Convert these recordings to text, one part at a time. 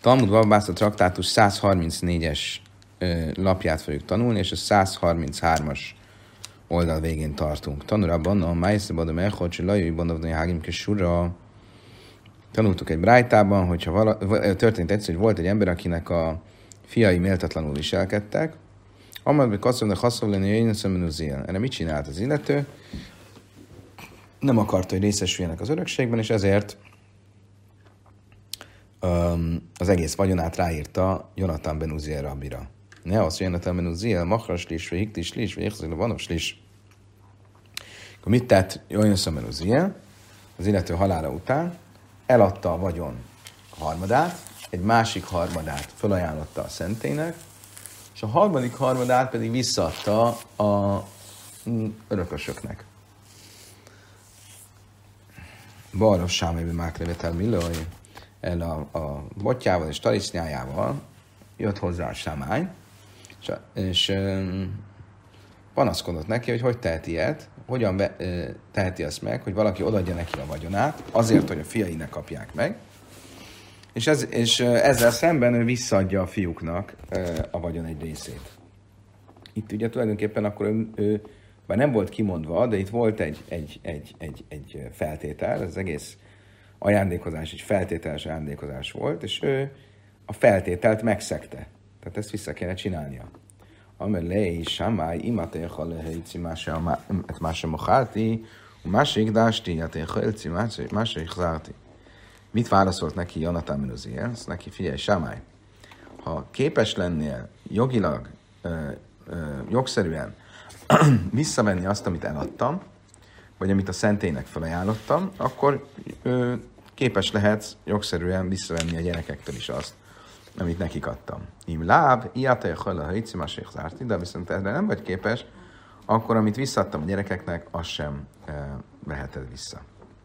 Talmud Babász a traktátus 134-es lapját fogjuk tanulni, és a 133-as oldal végén tartunk. Tanulában a Májszabadom Elhocsi Lajai Bandavnai Hágim Kesura. Tanultuk egy brájtában, hogyha történt egyszer, hogy volt egy ember, akinek a fiai méltatlanul viselkedtek, amelyben kasszolnak haszonlani, hogy én szembenúzzél. Erre mit csinált az illető? Nem akarta, hogy részesüljenek az örökségben, és ezért az egész vagyonát ráírta Jonatán ben Uziel rabbira. Ne az Jonatán ben Uziel, machras vagy hiktis vagy éhzél vanos. Akkor mit tett Jonatán ben Uziel? Az illető halála után eladta a vagyon harmadát, egy másik harmadát felajánlotta a szentélynek, és a harmadik harmadát pedig visszaadta a örökösöknek. Balra sámében máklevetel millói, el a botjával és tarisznyájával jött hozzá a sámály, és panaszkodott neki, hogy teheti ilyet, hogyan teheti azt meg, hogy valaki odaadja neki a vagyonát, azért, hogy a fiai ne kapják meg, és ezzel szemben ő visszaadja a fiúknak a vagyon egy részét. Itt ugye tulajdonképpen akkor ő bár nem volt kimondva, de itt volt egy feltétel, az egész ajándékozás egy feltételes ajándékozás volt, és ő a feltételt megszegte. Tehát ezt vissza kéne csinálnia. Amelé sámály imatéha lehelyci mása mochálti, másik dásti, jatéha elci másik zárti. Mit válaszolt neki Jonatán ben Uziel? Azt neki, figyelj, sámály, ha képes lennél jogilag, jogszerűen visszavenni azt, amit eladtam, vagy amit a szentélynek felajánlottam, akkor képes lehetsz jogszerűen visszavenni a gyerekektől is azt, amit nekik adtam. Im láb, ijátai a hajci másik zárti, de viszont erre nem vagy képes, akkor amit visszaadtam a gyerekeknek, azt sem veheted vissza.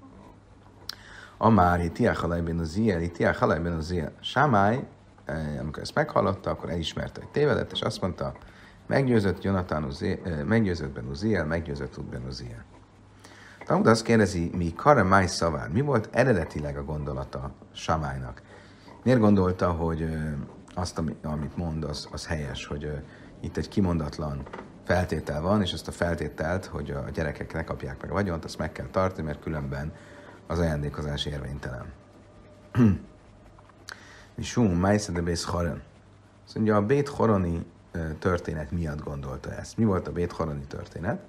Amári, tiáhalaj ben Uziel, Sámály, amikor ezt meghallotta, akkor elismerte, hogy tévedett, és azt mondta, meggyőzött ben Uziel, meggyőzött ben Uziel. Talmud azt kérdezi, mi kara máj szavár, mi volt eredetileg a gondolata Sámálynak? Miért gondolta, hogy azt, amit mond, az helyes, hogy itt egy kimondatlan feltétel van, és ezt a feltételt, hogy a gyerekek ne kapják meg a vagyont, azt meg kell tartani, mert különben az ajándékozás érvénytelen. Misum, májszede bész haron. Azt mondja, a Bét Horoni történet miatt gondolta ezt. Mi volt a Bét Horoni történet?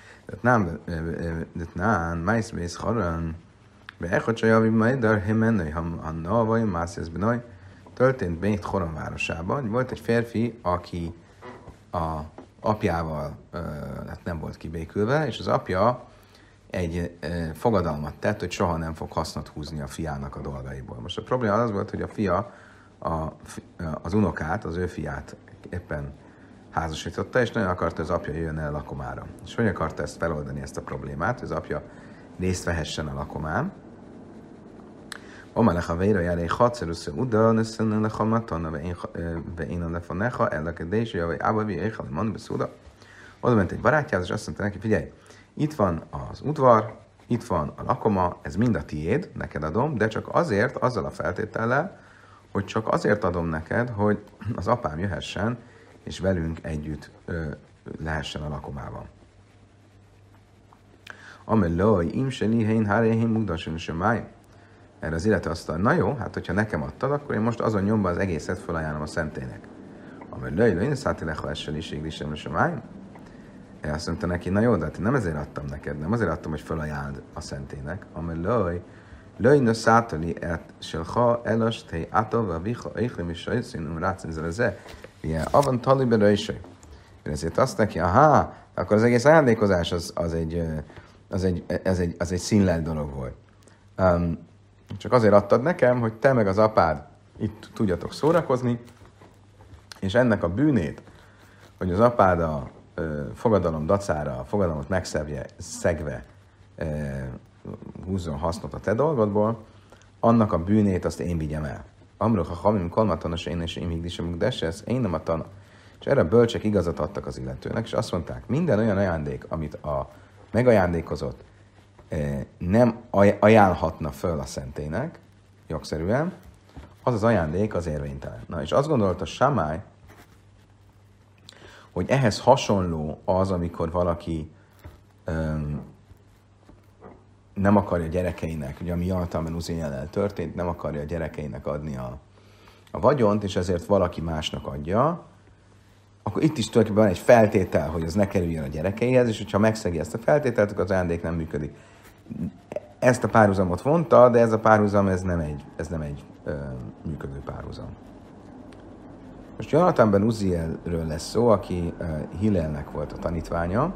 Nem, májszede bész haron, beechocsajavi majdar hemennai, ha navai, mászesz benaj. Történt Bét Horon városában. Volt egy férfi, aki a apjával nem volt kibékülve, és az apja egy fogadalmat tett, hogy soha nem fog hasznot húzni a fiának a dolgaiból. Most a probléma az volt, hogy a fia az unokát, az ő fiát éppen házasította, és nagyon akarta, hogy az apja jöjjön el a lakomára. És hogy akarta ezt feloldani, ezt a problémát, hogy az apja részt vehessen a lakomán. Omalech a véra járé hatszerűször uda, nösszön leha matana, ve én a lefaneha, ellekedés, vagy ábavi, éjjel, mond beszúda. Oda ment egy barátjához, és azt mondta neki, figyelj, itt van az udvar, itt van a lakoma, ez mind a tiéd, neked adom, de csak azért, azzal a feltétellel, hogy csak azért adom neked, hogy az apám jöhessen, és velünk együtt lehessen a lakomában. Amellai, imseli, hén, hárén, mugdason, sem máj. Erre az illető azt mondta, na jó, hát hogyha nekem adtad, akkor én most azon nyomban az egészet felajánlom a szentélynek. Amellai, én szálltélek, ha essel is églisem, sem máj. Azt mondta neki, na jó, de hát nem ezért adtam neked, nem azért adtam, hogy felajánld a szentélynek, amely löjnö szátali selha elastei átolva viha éhlim és sajszín rácinzeleze, ilyen avan talibe röjsöj. Ezért azt neki, akkor az egész ajándékozás az egy színlelt dolog volt. Csak azért adtad nekem, hogy te meg az apád itt tudjatok szórakozni, és ennek a bűnét, hogy az apád a fogadalom dacára, a fogadalmat megszegve húzzon hasznot a te dolgodból, annak a bűnét azt én vigyem el. Amruha hamim kolmatanos én és én higdisem, de ez én nem a tana. És erre a bölcsek igazat adtak az illetőnek, és azt mondták, minden olyan ajándék, amit a megajándékozott nem ajánlhatna föl a szentélynek, jogszerűen, az az ajándék az érvénytelen. Na, és azt gondolta Sámály, hogy ehhez hasonló az, amikor valaki nem akarja gyerekeinek, ugye ami Jonatánben Uziellel történt, nem akarja a gyerekeinek adni a vagyont, és ezért valaki másnak adja, akkor itt is tulajdonképpen van egy feltétel, hogy az ne kerüljön a gyerekeihez, és hogyha megszegi ezt a feltételt, akkor az ajándék nem működik. Ezt a párhuzamot vonta, de ez a párhuzam, ez nem egy működő párhuzam. Most Jonatánben Uzielről lesz szó, aki Hillelnek volt a tanítványa.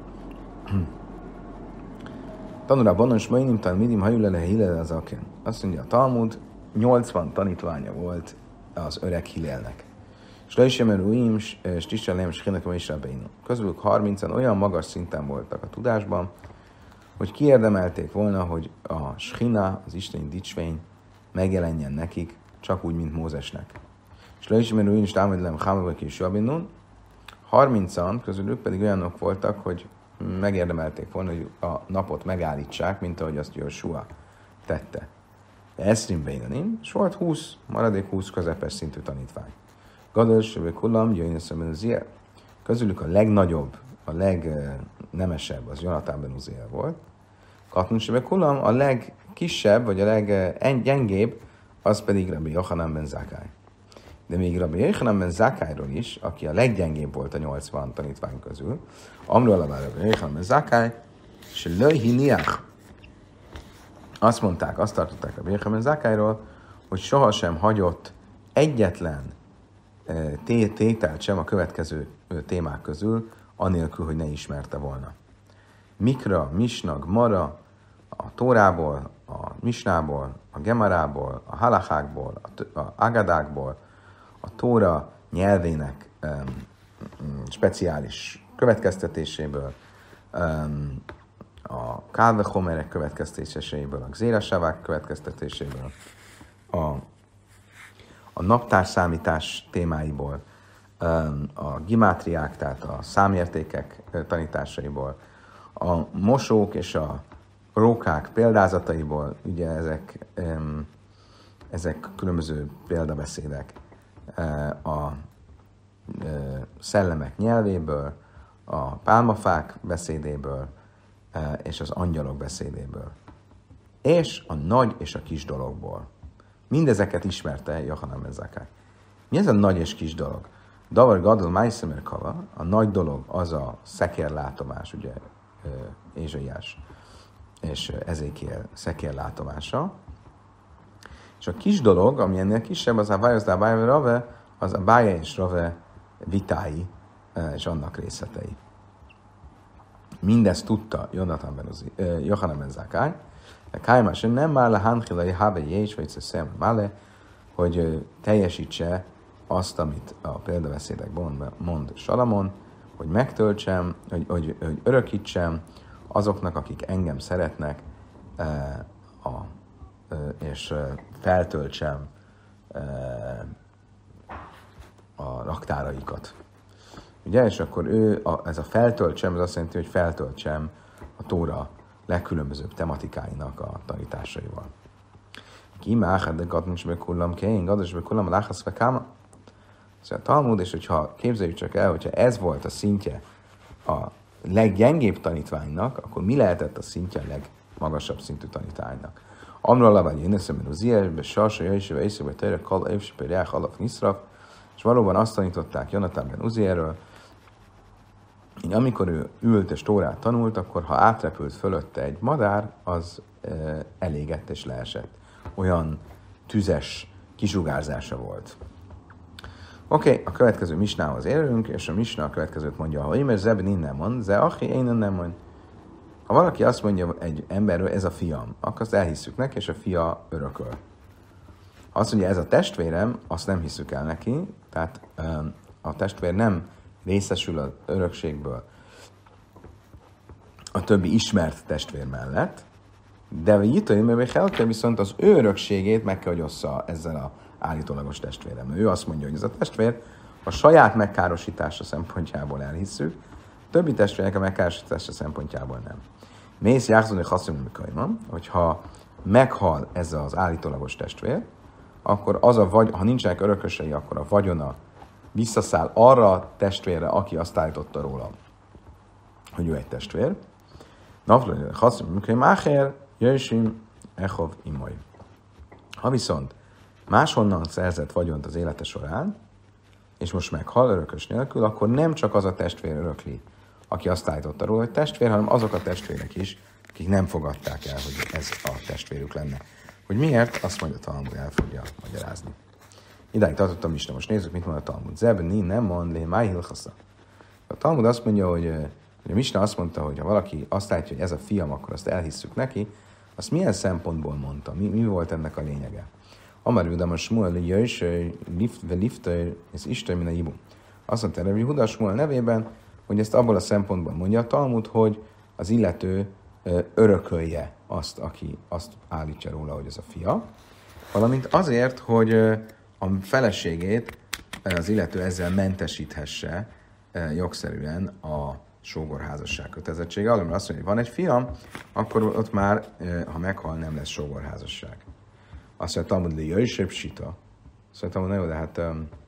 Tanulá Bonos Mainim Talmidim Hajulele Hillel az Aken. Azt mondja a Talmud, 80 tanítványa volt az öreg Hillelnek. És Leisemeruim, Stisselem, Schinek, Meisrabeinu. Közülük 30-an olyan magas szinten voltak a tudásban, hogy kiérdemelték volna, hogy a Schina, az isteni dicsvény megjelenjen nekik, csak úgy, mint Mózesnek. És Leisemeruim, és Támadlem, Hámavak és Jabinun, 30-an közülük pedig olyanok voltak, hogy megérdemelték volna, hogy a napot megállítsák, mint ahogy azt Jósua tette. Eszrim Beinanim, és volt 20, maradék 20 közepes szintű tanítvány. Gadol Sebek Hullam, Jöjjön Uziel. Közülük a legnagyobb, a legnemesebb az Jonatánben Uziel volt. Katun Sebek Hullam, a legkisebb, vagy a leggyengébb, az pedig Rabbi Yochanan ben Zakkai. De még Rabbi Yochanan ben Zakkairól is, aki a leggyengébb volt a 80 tanítvány közül, amról alá Rabbi Yochanan ben Zakkai, és Löjhiniach. Azt mondták, azt tartották Rabbi Yochanan ben Zakkairól, hogy sohasem hagyott egyetlen tételt sem a következő témák közül, anélkül, hogy ne ismerte volna. Mikra, Misnag, Mara, a Tórából, a Misnából, a Gemarából, a Halachákból, a Agadákból, a Tóra nyelvének speciális következtetéséből, a Kálvechomerek következtetéséből, a Gzérasávák következtetéséből, a naptárszámítás témáiból, a gimátriák, tehát a számértékek tanításaiból, a mosók és a rókák példázataiból, ugye ezek különböző példabeszédek, a szellemek nyelvéből, a pálmafák beszédéből, és az angyalok beszédéből, és a nagy és a kis dologból. Mindezeket ismerte Yochanan ben Zakkai. Mi ez a nagy és kis dolog? Davar gadol májszemer kava, a nagy dolog az a szekérlátomás, ugye Ézsaiás és Ezékiel szekérlátomása, és a kis dolog, ami ennél kisebb, az a vájozdá bájve rave, az a bája és rave vitái és annak részletei. Mindezt tudta Yochanan ben Zakkai, de Kájmásen nem már le Hanchilai Habe Jéz, vagy Szem Male, hogy teljesítse azt, amit a példabeszédekben mond Salamon, hogy megtöltsem, hogy örökítsem azoknak, akik engem szeretnek, és feltöltsem a raktáraikat. Ugye, és akkor ez a feltöltsem, ez azt jelenti, hogy feltöltsem a Tóra legkülönbözőbb tematikáinak a tanításaival. Kimáhad, de gatnisbe kullam kein, gadosbe kullam láhaszve káma. Szóval a Talmud, és hogyha képzeljük csak el, hogyha ez volt a szintje a leggyengébb tanítványnak, akkor mi lehetett a szintje a legmagasabb szintű tanítványnak? Amra lavágy én eszemben az ilyenbe, sarsa, jöjjsébe, észre, tejre, kal, évsébe, reák, alap, niszraf, és valóban azt tanították Jonatánben Uzielről, hogy amikor ő ült és Tórát tanult, akkor ha átrepült fölötte egy madár, az elégett és leesett. Olyan tüzes kisugárzása volt. Oké, a következő misnához érünk, és a misna a következőt mondja, ha imer zeben innen mond, ze achi én nem mond. Ha valaki azt mondja egy emberről, ez a fiam, akkor azt elhisszük neki, és a fia örököl. Ha azt mondja, ez a testvérem, azt nem hiszük el neki, tehát a testvér nem részesül az örökségből a többi ismert testvér mellett, de viszont az ő örökségét meg kell, hogy ossza ezzel az állítólagos testvérem. Ő azt mondja, hogy ez a testvér a saját megkárosítása szempontjából elhisszük, többi testvérnek a megkárosítása szempontjából nem. Mész járszóni haszonul mikajma, hogyha meghal ez az állítólagos testvér, akkor ha nincsenek örökösei, akkor a vagyona visszaszáll arra a testvérre, aki azt állította róla, hogy ő egy testvér. Ha viszont máshonnan szerzett vagyont az élete során, és most meghal örökös nélkül, akkor nem csak az a testvér örökli, aki azt állította róla, hogy testvér, hanem azok a testvérek is, akik nem fogadták el, hogy ez a testvérük lenne. Hogy miért, azt majd a Talmud el fogja magyarázni. Idáig tartottam is, most nézzük, mit mond a Talmud. Zebni nem mond lé máj hilchasza. A Talmud azt mondja, hogy a Misna azt mondta, hogy ha valaki azt állítja, hogy ez a fiam, akkor azt elhisszük neki, azt milyen szempontból mondta? Mi volt ennek a lényege? Amar Judam Smuel jöjjs, lifter, ez Isten min a jibum. Azt mondta erre, hogy Huda Smuel nevében, hogy ezt abból a szempontból mondja a Talmud, hogy az illető örökölje azt, aki azt állítja róla, hogy ez a fia, valamint azért, hogy a feleségét az illető ezzel mentesíthesse jogszerűen a sógorházasság kötelezettsége. Mert azt mondja, hogy van egy fiam, akkor ott már, ha meghal, nem lesz sógorházasság. Azt mondja, Talmud li jöjjsebb sita. Azt mondja, Talmud, jó, de hát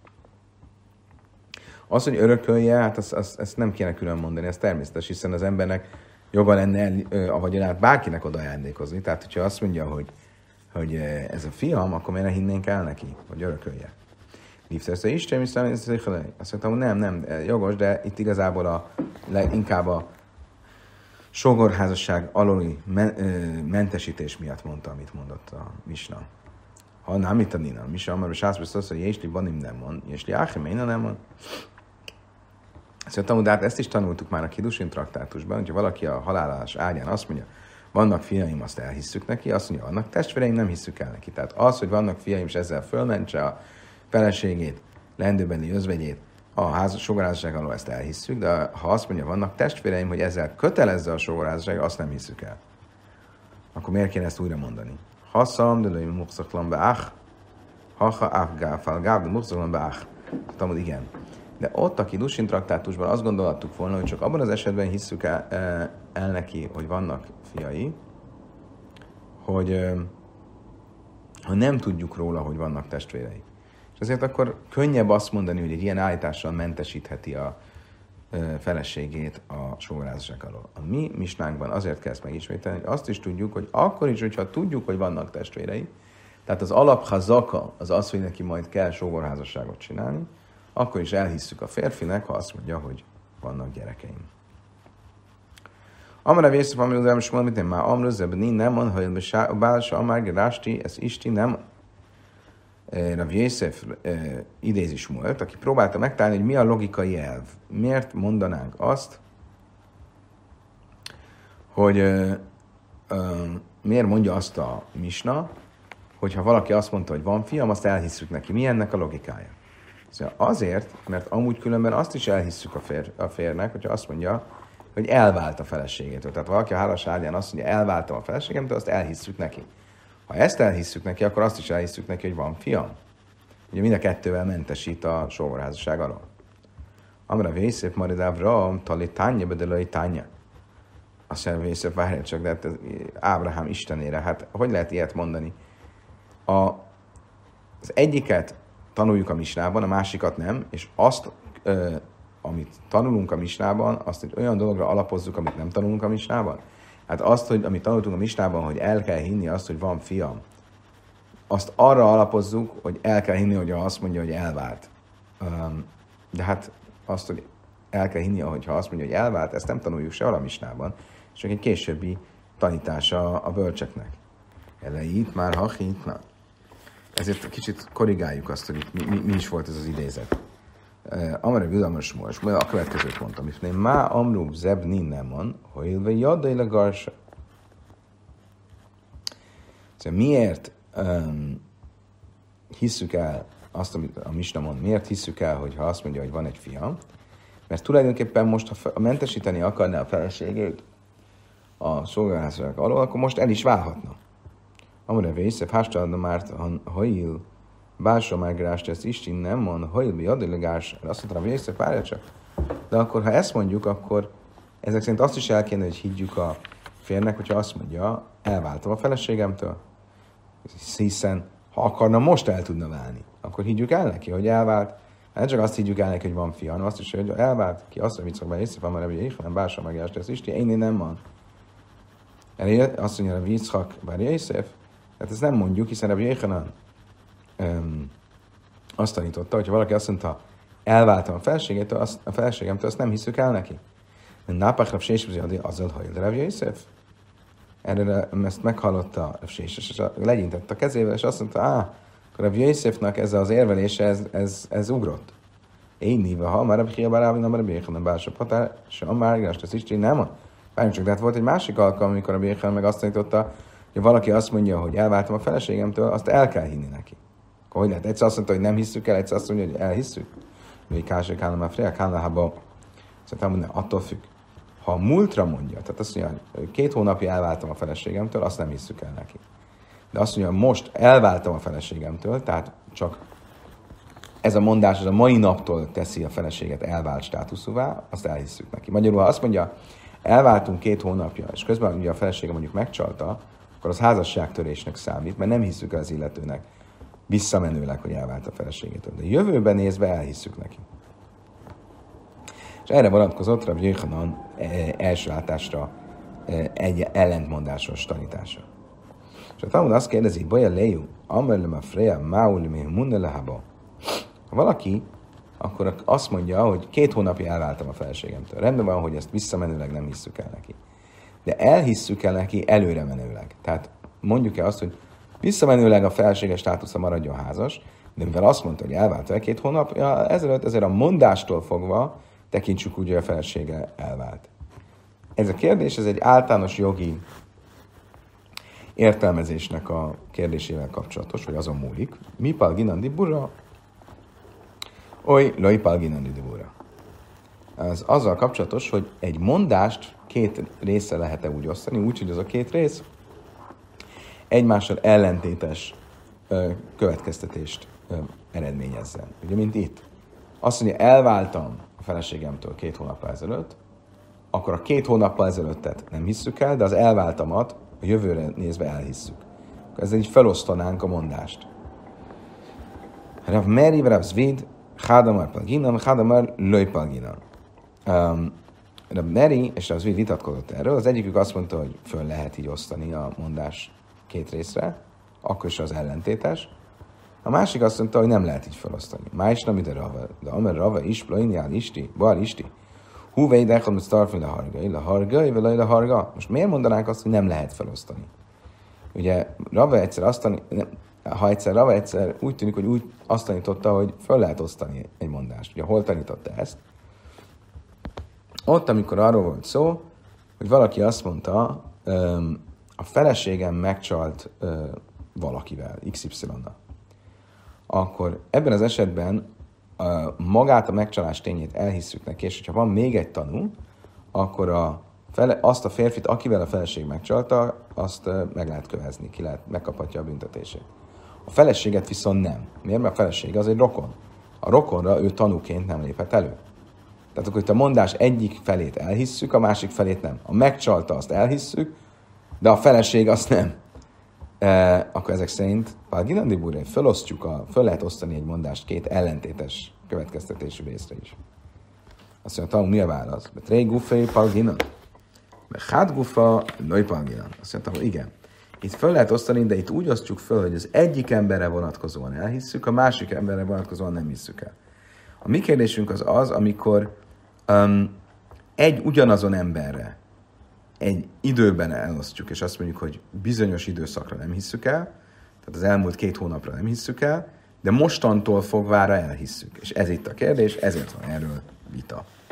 az, hogy örökölje, hát ezt nem kéne külön mondani, ez természetes, hiszen az embernek joga lenne a vagyonát bárkinek oda ajándékozni. Tehát, hogyha azt mondja, hogy ez a fiam, akkor miért ne hinnénk el neki, hogy örökölje. Liftersze Isten, azt mondtam, hogy nem, jogos, de itt igazából inkább a sógorházasság aluli mentesítés miatt mondta, amit mondott a Misna. Ha nem, mit a Nina? Misna, amár a sászből szó, hogy Jésli Banim nem mond, Jésli Áchim, én nem mond. Azt mondtam, de hát ezt is tanultuk már a Kidusin traktátusban, hogyha valaki a halálás ágyán azt mondja, vannak fiaim, azt elhisszük neki, azt mondja, vannak testvéreim, nem hisszük el neki. Tehát az, hogy vannak fiaim, és ezzel fölmentse a feleségét, lendőbeni özvegyét, a sógorházasság alól ezt elhisszük, de ha azt mondja, vannak testvéreim, hogy ezzel kötelezze a sógorházasság, azt nem hisszük el. Akkor miért kéne ezt újra mondani? Haszam, de lőjön muxaklan beach, ha afgáfal gáb, de muxaklan beach. Talmud, igen. De ott a Kidusin traktátusban azt gondoltuk volna, hogy csak abban az esetben hisszük el neki, hogy vannak fiai, hogy ha nem tudjuk róla, hogy vannak testvérei. És ezért akkor könnyebb azt mondani, hogy egy ilyen állítással mentesítheti a feleségét a sógorházasság alól. A mi misnánkban azért kell ezt megismételni, hogy azt is tudjuk, hogy akkor is, hogyha tudjuk, hogy vannak testvérei, tehát az alaphazaka az az, hogy neki majd kell sógorházasságot csinálni, akkor is elhisszük a férfinek, ha azt mondja, hogy vannak gyerekeim. Amara vészep, ami az most mondom, hogy már amra zebni nem mond, hogy a bálsa amár gerásti, ez isti nem. Rav Jézsef idézi Smuelt, aki próbálta megtalálni, hogy mi a logikai elv. Miért mondanánk azt, hogy miért mondja azt a Misna, hogyha valaki azt mondta, hogy van fiam, azt elhisszük neki. Mi ennek a logikája? Szóval azért, mert amúgy különben azt is elhisszük a férnek, hogyha azt mondja, hogy elvált a feleségétől. Tehát valaki a hálás ágyán azt mondja, elváltam a feleségemtől, azt elhisszük neki. Ha ezt elhisszük neki, akkor azt is elhisszük neki, hogy van fiam. Ugye mind a kettővel mentesít a sógorházasság alól. Amra vészép maridávra, tali tánya, bedelői tánya. Azt mondja, vészép, várjál csak, de hát Ábrahám istenére, hát hogy lehet ilyet mondani? Az egyiket tanuljuk a misnában, a másikat nem, és azt, amit tanulunk a misnában, azt egy olyan dologra alapozzuk, amit nem tanulunk a misnában. Hát azt, hogy amit tanultunk a misnában, hogy el kell hinni azt, hogy van fiam, azt arra alapozzuk, hogy el kell hinni, hogy azt mondja, hogy elvált. De hát azt, hogy el kell hinni, hogyha azt mondja, hogy elvált, ezt nem tanuljuk sehol a misnában, és csak egy későbbi tanítása a bölcseknek. Elejét már hachítna. Ezért kicsit korrigáljuk azt, hogy mi is volt ez az idézet. Amara Gudamos most, a következőt mondtam, hogy má amrub zebni nemon, hogy jadai garsa. Szóval miért hisszük el azt, amit a Misna mond, miért hisszük el, hogyha azt mondja, hogy van egy fiam? Mert tulajdonképpen most, ha mentesíteni akarná a feleségét a szolgálházak alól, akkor most el is válhatna. Amire vészebb, hástalad már, hajil, bársa megrást, ezt Isten nem mond, hajil, mi adilagás, azt mondta, vészebb, várja csak. De akkor, ha ezt mondjuk, akkor ezek szerint azt is el kéne, hogy higgyük a férnek, hogyha azt mondja, elváltam a feleségemtől. Hiszen Ha akarna, most el tudna válni. Akkor higgyük el neki, hogy elvált. Nem csak azt higgyük el neki, hogy van fia, hanem azt is, hogy elvált. Ki azt mondja, hogy Yitzchak van, mert Jézsef, bársa meg ezt Isti, én nem van. Erre azt mondja, hogy Yitzchak bár Jézsef, tehát ezt nem mondjuk, hiszen Rabbi Jéhanan azt tanította, hogy ha valaki azt mondta, elváltam a felségemtől, azt nem hiszük el neki. Nápach Rav Shéshe azzal hajl Rabbi Jézsef. Erre ezt meghallotta Rav Shéshe, és legyintett a kezével, és azt mondta, akkor Rabbi Jézsefnak ez az érvelése, ez ugrott. Én néve, ha már Rabbi Hiabárávin, nem Rabbi Jéhanan bársabb határ, se a márgás, ez Isten nem van. Várjunk csak, de hát volt egy másik alkalom, amikor Rabbi Jéhanan meg azt tanította, hogy valaki azt mondja, hogy elváltam a feleségemtől, azt el kell hinni neki. Akkor hogy lehet? Egyszer azt mondta, hogy nem hisszük el, egyszer azt mondja, hogy elhisszük. Vagy kásik állom a friák, háláhába. Szóval attól függ. Ha a múltra mondja, tehát azt mondja, hogy 2 hónapja elváltam a feleségemtől, azt nem hisszük el neki. De azt mondja, most elváltam a feleségemtől, tehát csak ez a mondás, ez a mai naptól teszi a feleséget elvált státuszúvá, azt elhisszük neki. Magyarul, ha azt mondja, elváltunk 2 hónapja, és közben ugye a felesége mondjuk megcsalta, akkor az házasságtörésnek számít, mert nem hisszük el az illetőnek visszamenőleg, hogy elvált a feleségétől. De jövőben nézve elhisszük neki. És erre vonatkozott Rabbi Jéhanan első látásra egy ellentmondásos tanítása. És a Talmud azt kérdezi, Baja Leju, Amerlem a Freya, Máulim, Munnelehaba. Ha valaki, akkor azt mondja, hogy 2 hónapja elváltam a feleségemtől. Rendben van, hogy ezt visszamenőleg nem hisszük el neki. De elhisszük el neki előre menőleg. Tehát mondjuk-e azt, hogy visszamenőleg a feleséges státusza maradjon házas, de mivel azt mondta, hogy elvált el 2 hónapja ezelőtt, ezért a mondástól fogva tekintsük úgy, hogy a felesége elvált. Ez a kérdés, ez egy általános jogi értelmezésnek a kérdésével kapcsolatos, hogy azon múlik. Mi palginan dibura? Oly, loi palginan dibura. Az azzal kapcsolatos, hogy egy mondást 2 részre lehet-e úgy osztani, úgyhogy az a 2 rész egymással ellentétes következtetést eredményezzen. Ugye, mint itt. Azt mondja, elváltam a feleségemtől 2 hónappal ezelőtt, akkor a 2 hónappal ezelőttet nem hisszük el, de az elváltamat a jövőre nézve elhisszük. Akkor ezzel így felosztanánk a mondást. Rav Meri, Rav Zvid, Hádamar Palginam, Hádamar Löj Palginam. Rav Meri és Rav Zvid vitatkozott erről. Az egyikük azt mondta, hogy föl lehet így osztani a mondás 2 részre, akkor is az ellentétes. A másik azt mondta, hogy nem lehet így felosztani. Májs nem ide rava, de amer rava is, plainjál isti, bar isti. Hú veidechel, mit starfin lehargai, vele leharga. Most miért mondanánk azt, hogy nem lehet felosztani? Ugye Rava egyszer úgy tűnik, hogy úgy azt tanította, hogy föl lehet osztani egy mondást. Ugye hol tanította ezt? Ott, amikor arról volt szó, hogy valaki azt mondta, a feleségem megcsalt valakivel, XY-nal. Akkor ebben az esetben magát a megcsalás tényét elhisszük neki, és hogyha van még egy tanú, akkor azt a férfit, akivel a feleség megcsalta, azt meg lehet kövezni, megkaphatja a büntetését. A feleséget viszont nem. Miért? Mert a feleség az egy rokon. A rokonra ő tanúként nem léphet elő. Tehát akkor itt a mondás egyik felét elhisszük, a másik felét nem. A megcsalta azt elhisszük, de a feleség azt nem. Akkor ezek szerint Palginan Diburé föl lehet osztani egy mondást 2 ellentétes következtetésű részre is. Azt mondja, mi a válasz? Betrei gufei Palginan. Hát gufa, női Palginan. Azt mondtam, hogy igen. Itt föl lehet osztani, de itt úgy osztjuk föl, hogy az egyik emberre vonatkozóan elhisszük, a másik emberre vonatkozóan nem hisszük el. A mi kérdésünk az, amikor egy ugyanazon emberre egy időben elosztjuk, és azt mondjuk, hogy bizonyos időszakra nem hisszük el, tehát az elmúlt 2 hónapra nem hisszük el, de mostantól fogvára elhisszük. És ez itt a kérdés, ezért van erről vita.